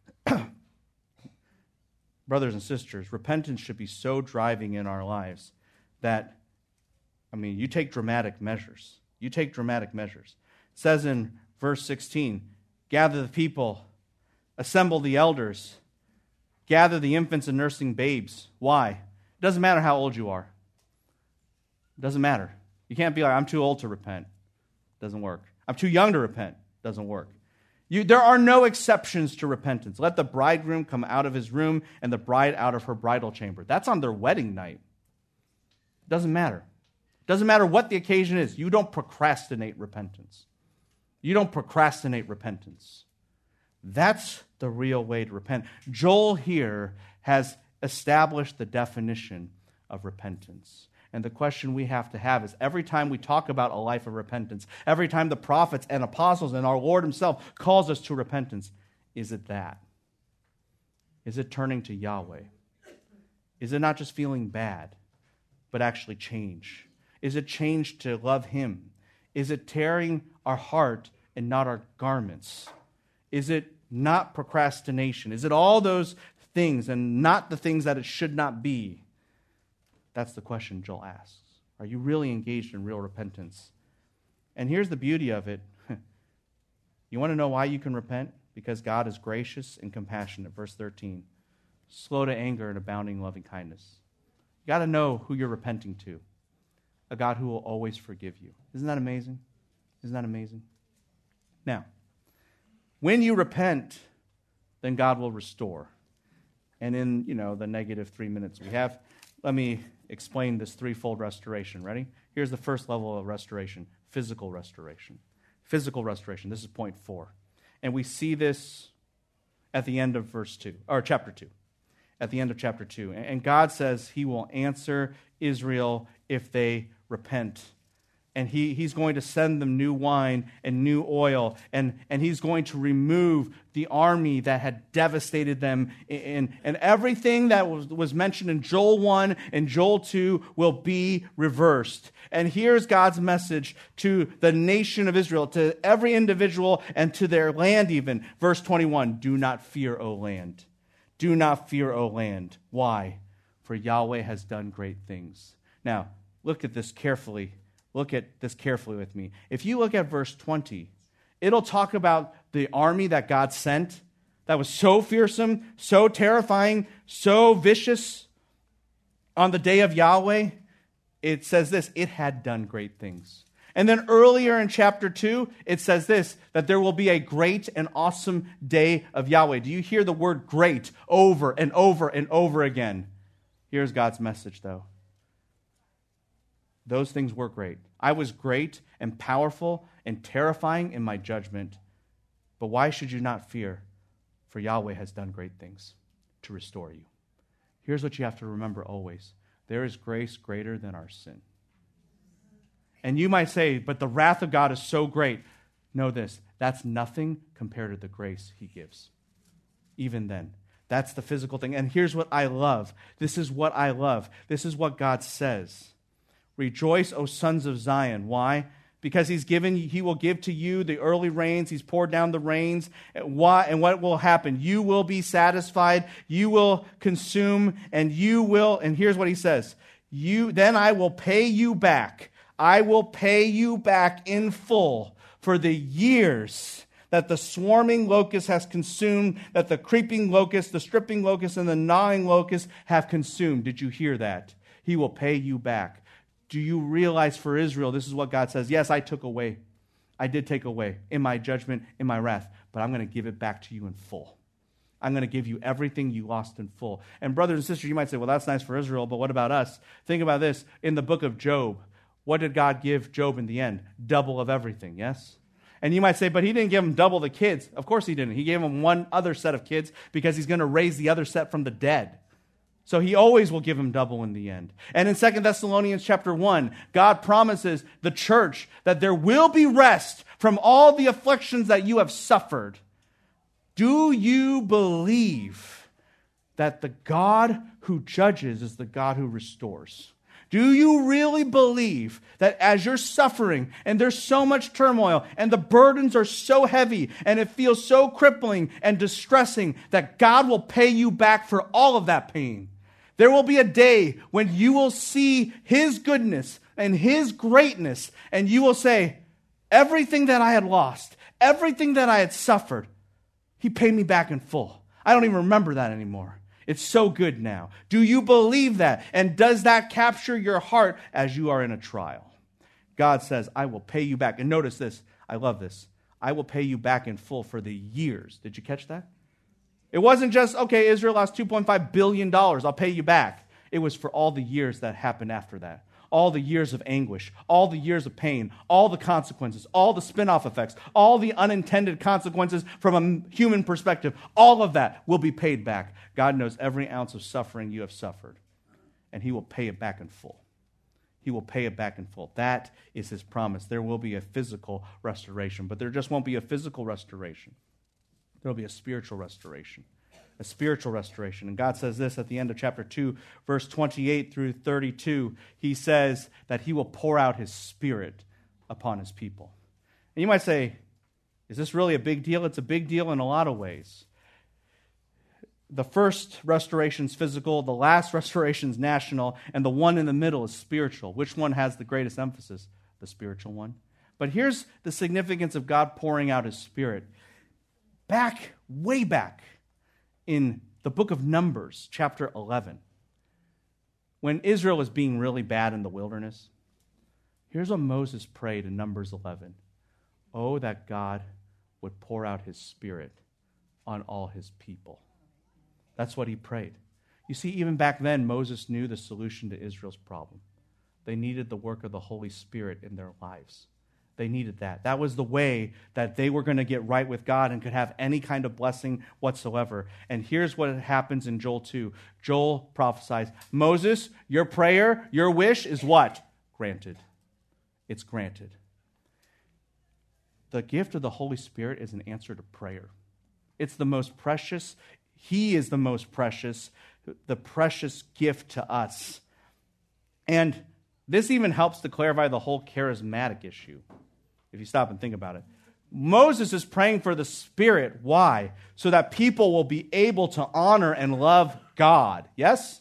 Brothers and sisters, repentance should be so driving in our lives that, you take dramatic measures. You take dramatic measures. It says in verse 16, gather the people, assemble the elders, gather the infants and nursing babes. Why? It doesn't matter how old you are. It doesn't matter. You can't be like, I'm too old to repent. Doesn't work. I'm too young to repent. Doesn't work. There are no exceptions to repentance. Let the bridegroom come out of his room and the bride out of her bridal chamber. That's on their wedding night. Doesn't matter. Doesn't matter what the occasion is. You don't procrastinate repentance. You don't procrastinate repentance. That's the real way to repent. Joel here has established the definition of repentance. And the question we have to have is every time we talk about a life of repentance, every time the prophets and apostles and our Lord himself calls us to repentance, is it that? Is it turning to Yahweh? Is it not just feeling bad, but actually change? Is it change to love him? Is it tearing our heart and not our garments? Is it not procrastination? Is it all those things and not the things that it should not be? That's the question Joel asks. Are you really engaged in real repentance? And here's the beauty of it. You want to know why you can repent? Because God is gracious and compassionate. Verse 13. Slow to anger and abounding in loving kindness. You got to know who you're repenting to. A God who will always forgive you. Isn't that amazing? Isn't that amazing? Now, when you repent, then God will restore. And in, the negative 3 minutes we have, let me explain this threefold restoration. Ready? Here's the first level of restoration: physical restoration. Physical restoration. This is point 4. And we see this at the end of chapter 2. At the end of chapter 2. And God says he will answer Israel if they repent. And he's going to send them new wine and new oil. And he's going to remove the army that had devastated them. And everything that was mentioned in Joel 1 and Joel 2 will be reversed. And here's God's message to the nation of Israel, to every individual and to their land even. Verse 21, do not fear, O land. Do not fear, O land. Why? For Yahweh has done great things. Now, look at this carefully. Look at this carefully with me. If you look at verse 20, it'll talk about the army that God sent that was so fearsome, so terrifying, so vicious on the day of Yahweh. It says this: it had done great things. And then earlier in chapter 2, it says this, that there will be a great and awesome day of Yahweh. Do you hear the word great over and over and over again? Here's God's message, though. Those things were great. I was great and powerful and terrifying in my judgment. But why should you not fear? For Yahweh has done great things to restore you. Here's what you have to remember always. There is grace greater than our sin. And you might say, but the wrath of God is so great. Know this, that's nothing compared to the grace he gives. even then. That's the physical thing. And here's what I love. This is what I love. This is what God says. Rejoice, O sons of Zion. Why? Because he will give to you the early rains. He's poured down the rains. Why? And what will happen? You will be satisfied. You will consume, and here's what he says. Then I will pay you back. I will pay you back in full for the years that the swarming locust has consumed, that the creeping locust, the stripping locust, and the gnawing locust have consumed. Did you hear that? He will pay you back. Do you realize for Israel, this is what God says? Yes, I took away. I did take away in my judgment, in my wrath, but I'm going to give it back to you in full. I'm going to give you everything you lost in full. And brothers and sisters, you might say, well, that's nice for Israel, but what about us? Think about this. In the book of Job, what did God give Job in the end? Double of everything, yes? And you might say, but he didn't give him double the kids. Of course he didn't. He gave him one other set of kids because he's going to raise the other set from the dead. So he always will give him double in the end. And in 2 Thessalonians chapter 1, God promises the church that there will be rest from all the afflictions that you have suffered. Do you believe that the God who judges is the God who restores? Do you really believe that as you're suffering and there's so much turmoil and the burdens are so heavy and it feels so crippling and distressing that God will pay you back for all of that pain? There will be a day when you will see His goodness and His greatness, and you will say, everything that I had lost, everything that I had suffered, He paid me back in full. I don't even remember that anymore. It's so good now. Do you believe that? And does that capture your heart as you are in a trial? God says, I will pay you back. And notice this. I love this. I will pay you back in full for the years. Did you catch that? It wasn't just, okay, Israel lost $2.5 billion. I'll pay you back. It was for all the years that happened after that. All the years of anguish, all the years of pain, all the consequences, all the spin-off effects, all the unintended consequences from a human perspective, all of that will be paid back. God knows every ounce of suffering you have suffered, and He will pay it back in full. He will pay it back in full. That is His promise. There will be a physical restoration, but there just won't be a physical restoration. There will be a spiritual restoration. A spiritual restoration. And God says this at the end of chapter 2, verse 28 through 32. He says that He will pour out His Spirit upon His people. And you might say, is this really a big deal? It's a big deal in a lot of ways. The first restoration is physical, the last restoration is national, and the one in the middle is spiritual. Which one has the greatest emphasis? The spiritual one. But here's the significance of God pouring out His Spirit. Way back, in the book of Numbers, chapter 11, when Israel was being really bad in the wilderness, here's what Moses prayed in Numbers 11. Oh, that God would pour out His Spirit on all His people. That's what he prayed. You see, even back then, Moses knew the solution to Israel's problem. They needed the work of the Holy Spirit in their lives. They needed that. That was the way that they were going to get right with God and could have any kind of blessing whatsoever. And here's what happens in Joel 2. Joel prophesies, Moses, your prayer, your wish is what? Granted. It's granted. The gift of the Holy Spirit is an answer to prayer. It's the most precious. He is the most precious, the precious gift to us. And this even helps to clarify the whole charismatic issue, if you stop and think about it. Moses is praying for the Spirit. Why? So that people will be able to honor and love God. Yes?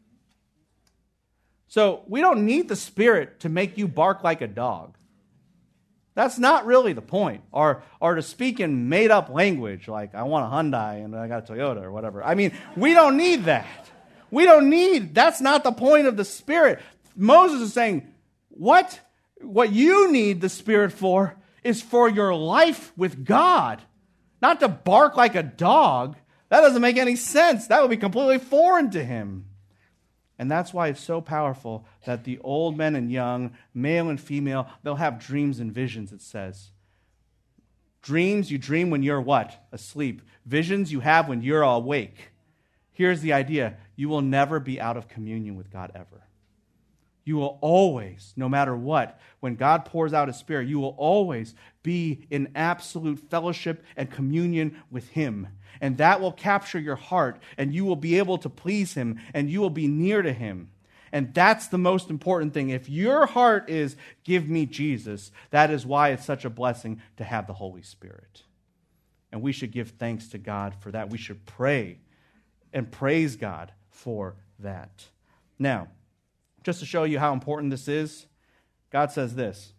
So we don't need the Spirit to make you bark like a dog. That's not really the point. Or to speak in made-up language, like, I want a Hyundai and I got a Toyota or whatever. I mean, we don't need that. That's not the point of the Spirit. Moses is saying, what you need the Spirit for is for your life with God, not to bark like a dog. That doesn't make any sense. That would be completely foreign to Him. And that's why it's so powerful that the old men and young, male and female, they'll have dreams and visions, it says. Dreams, you dream when you're what? Asleep. Visions you have when you're awake. Here's the idea. You will never be out of communion with God ever. You will always, no matter what, when God pours out His Spirit, you will always be in absolute fellowship and communion with Him. And that will capture your heart, and you will be able to please Him, and you will be near to Him. And that's the most important thing. If your heart is, give me Jesus, that is why it's such a blessing to have the Holy Spirit. And we should give thanks to God for that. We should pray and praise God for that. Now, just to show you how important this is, God says this.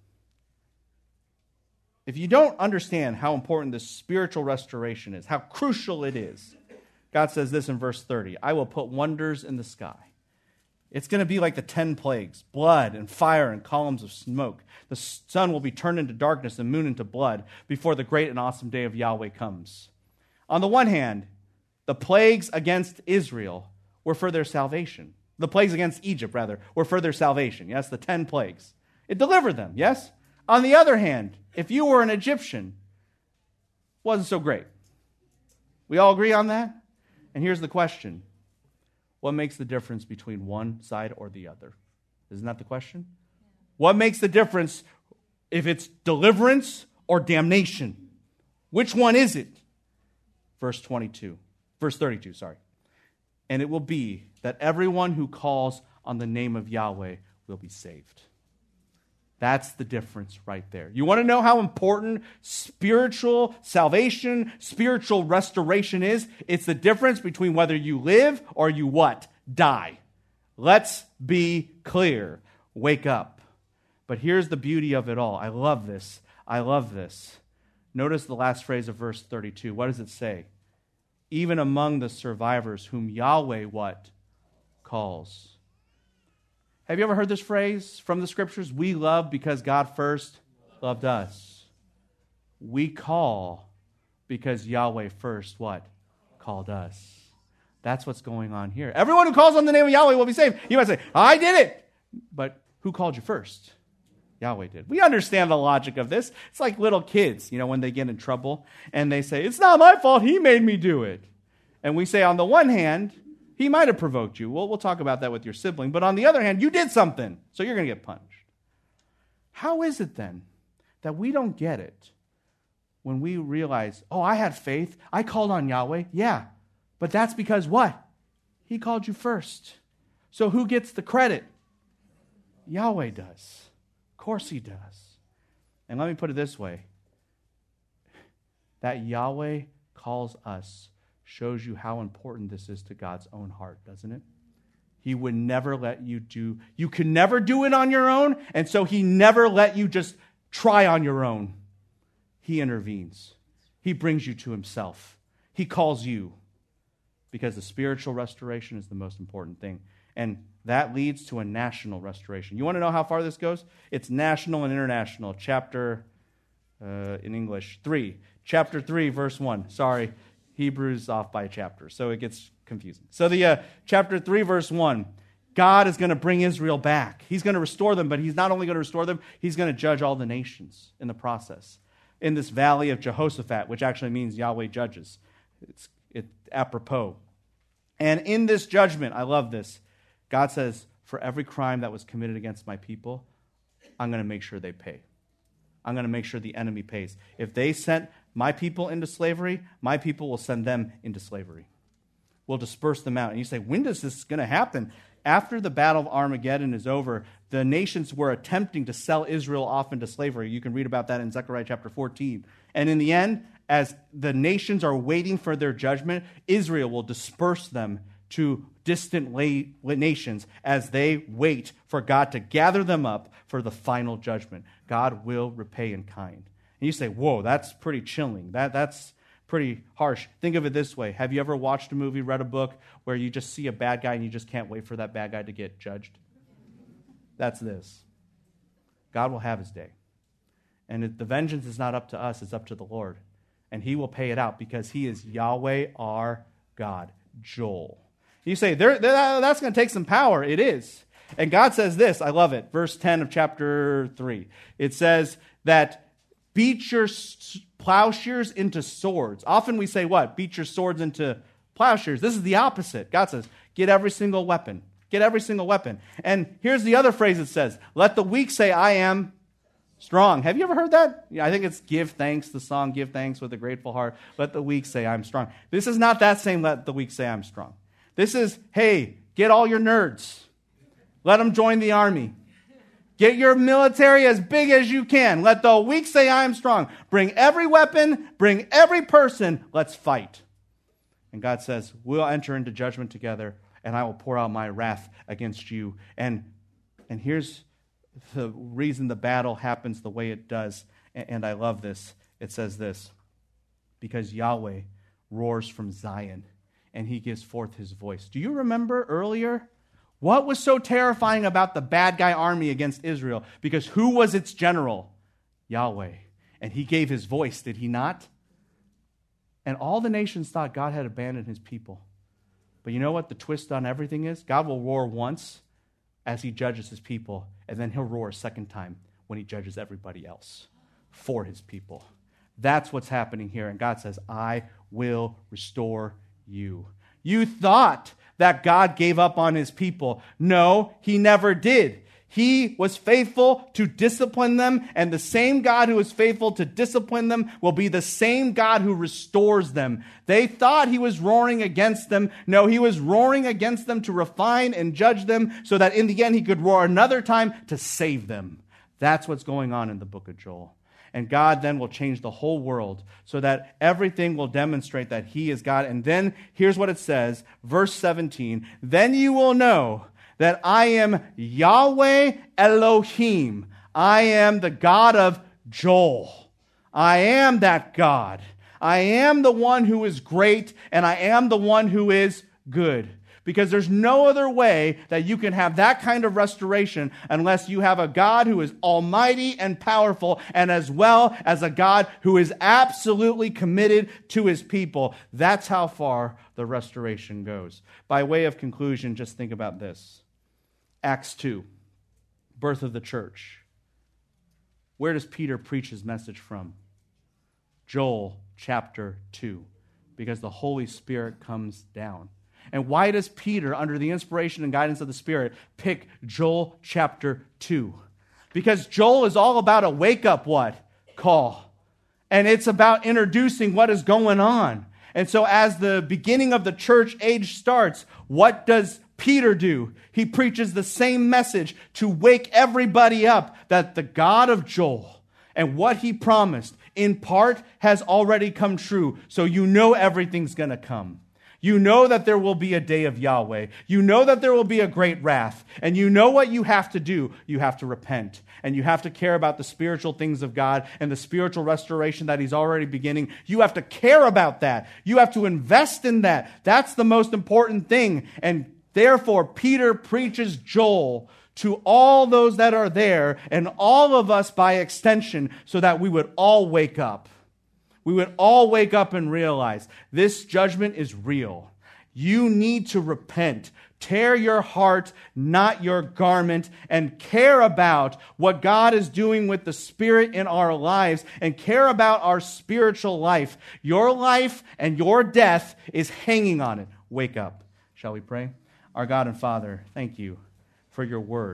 If you don't understand how important this spiritual restoration is, how crucial it is, God says this in verse 30, I will put wonders in the sky. It's going to be like the 10 plagues, blood and fire and columns of smoke. The sun will be turned into darkness and moon into blood before the great and awesome day of Yahweh comes. On the one hand, the plagues against Israel were for their salvation. The plagues against Egypt, rather, were for their salvation. Yes, the 10 plagues. It delivered them, yes? On the other hand, if you were an Egyptian, it wasn't so great. We all agree on that? And here's the question. What makes the difference between one side or the other? Isn't that the question? What makes the difference if it's deliverance or damnation? Which one is it? Verse 32. Verse 32, sorry. And it will be that everyone who calls on the name of Yahweh will be saved. That's the difference right there. You want to know how important spiritual salvation, spiritual restoration is? It's the difference between whether you live or you what? Die. Let's be clear. Wake up. But here's the beauty of it all. I love this. I love this. Notice the last phrase of verse 32. What does it say? Even among the survivors whom Yahweh what? Calls. Have you ever heard this phrase from the Scriptures? We love because God first loved us. We call because Yahweh first what? Called us. That's what's going on here. Everyone who calls on the name of Yahweh will be saved. You might say, I did it. But who called you first? Yahweh did. We understand the logic of this. It's like little kids, when they get in trouble and they say, it's not my fault, He made me do it. And we say, on the one hand, He might have provoked you. Well, we'll talk about that with your sibling. But on the other hand, you did something, so you're going to get punished. How is it then that we don't get it when we realize, oh, I had faith, I called on Yahweh? Yeah, but that's because what? He called you first. So who gets the credit? Yahweh does. Of course He does. And let me put it this way. That Yahweh calls us shows you how important this is to God's own heart, doesn't it? He would never let you can never do it on your own, and so He never let you just try on your own. He intervenes. He brings you to Himself. He calls you because the spiritual restoration is the most important thing. And that leads to a national restoration. You want to know how far this goes? It's national and international. Chapter, in English, 3. Chapter 3, verse 1. Sorry, Hebrews off by a chapter, so it gets confusing. So the chapter 3, verse 1. God is going to bring Israel back. He's going to restore them, but He's not only going to restore them, He's going to judge all the nations in the process. In this valley of Jehoshaphat, which actually means Yahweh judges. It's apropos. And in this judgment, I love this, God says, for every crime that was committed against my people, I'm going to make sure they pay. I'm going to make sure the enemy pays. If they sent my people into slavery, my people will send them into slavery. We'll disperse them out. And you say, when is this going to happen? After the battle of Armageddon is over, the nations were attempting to sell Israel off into slavery. You can read about that in Zechariah chapter 14. And in the end, as the nations are waiting for their judgment, Israel will disperse them to distant nations as they wait for God to gather them up for the final judgment. God will repay in kind. And you say, whoa, that's pretty chilling. That's pretty harsh. Think of it this way. Have you ever watched a movie, read a book, where you just see a bad guy and you just can't wait for that bad guy to get judged? That's this. God will have His day. And the vengeance is not up to us, it's up to the Lord. And He will pay it out because He is Yahweh our God. Joel. You say, that's going to take some power. It is. And God says this, I love it, verse 10 of chapter 3. It says that beat your plowshares into swords. Often we say what? Beat your swords into plowshares. This is the opposite. God says, get every single weapon. Get every single weapon. And here's the other phrase it says, let the weak say, I am strong. Have you ever heard that? Yeah, I think it's Give Thanks, the song Give Thanks with a Grateful Heart. Let the weak say, I'm strong. This is not that same let the weak say, I'm strong. This is, hey, get all your nerds. Let them join the army. Get your military as big as you can. Let the weak say, I am strong. Bring every weapon, bring every person. Let's fight. And God says, we'll enter into judgment together, and I will pour out my wrath against you. And here's the reason the battle happens the way it does. And I love this. It says this, because Yahweh roars from Zion, and he gives forth his voice. Do you remember earlier? What was so terrifying about the bad guy army against Israel? Because who was its general? Yahweh. And he gave his voice, did he not? And all the nations thought God had abandoned his people. But you know what the twist on everything is? God will roar once as he judges his people, and then he'll roar a second time when he judges everybody else for his people. That's what's happening here. And God says, I will restore you. You thought that God gave up on his people. No, he never did. He was faithful to discipline them, and the same God who is faithful to discipline them will be the same God who restores them. They thought he was roaring against them. No, he was roaring against them to refine and judge them so that in the end he could roar another time to save them. That's what's going on in the book of Joel. And God then will change the whole world so that everything will demonstrate that he is God. And then here's what it says, verse 17, then you will know that I am Yahweh Elohim. I am the God of Joel. I am that God. I am the one who is great, and I am the one who is good. Because there's no other way that you can have that kind of restoration unless you have a God who is almighty and powerful, and as well as a God who is absolutely committed to his people. That's how far the restoration goes. By way of conclusion, just think about this. Acts 2, birth of the church. Where does Peter preach his message from? Joel chapter 2, because the Holy Spirit comes down. And why does Peter, under the inspiration and guidance of the Spirit, pick Joel chapter 2? Because Joel is all about a wake-up what? Call. And it's about introducing what is going on. And so as the beginning of the church age starts, what does Peter do? He preaches the same message to wake everybody up that the God of Joel and what he promised in part has already come true. So you know everything's going to come. You know that there will be a day of Yahweh. You know that there will be a great wrath. And you know what you have to do. You have to repent. And you have to care about the spiritual things of God and the spiritual restoration that he's already beginning. You have to care about that. You have to invest in that. That's the most important thing. And therefore, Peter preaches Joel to all those that are there and all of us by extension so that we would all wake up. We would all wake up and realize this judgment is real. You need to repent. Tear your heart, not your garment, and care about what God is doing with the Spirit in our lives and care about our spiritual life. Your life and your death is hanging on it. Wake up. Shall we pray? Our God and Father, thank you for your word.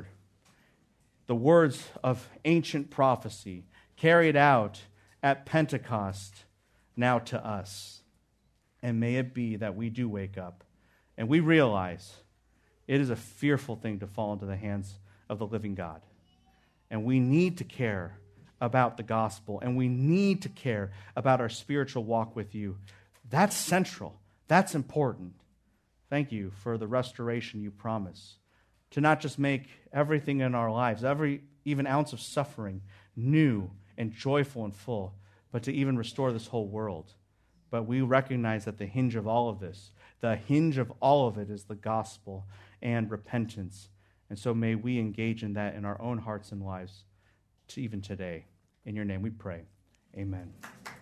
The words of ancient prophecy carried out at Pentecost now to us. And may it be that we do wake up and we realize it is a fearful thing to fall into the hands of the living God. And we need to care about the gospel, and we need to care about our spiritual walk with you. That's central. That's important. Thank you for the restoration you promise to not just make everything in our lives, every even ounce of suffering, new and joyful and full, but to even restore this whole world. But we recognize that the hinge of all of this, the hinge of all of it is the gospel and repentance. And so may we engage in that in our own hearts and lives, even today. In your name we pray. Amen.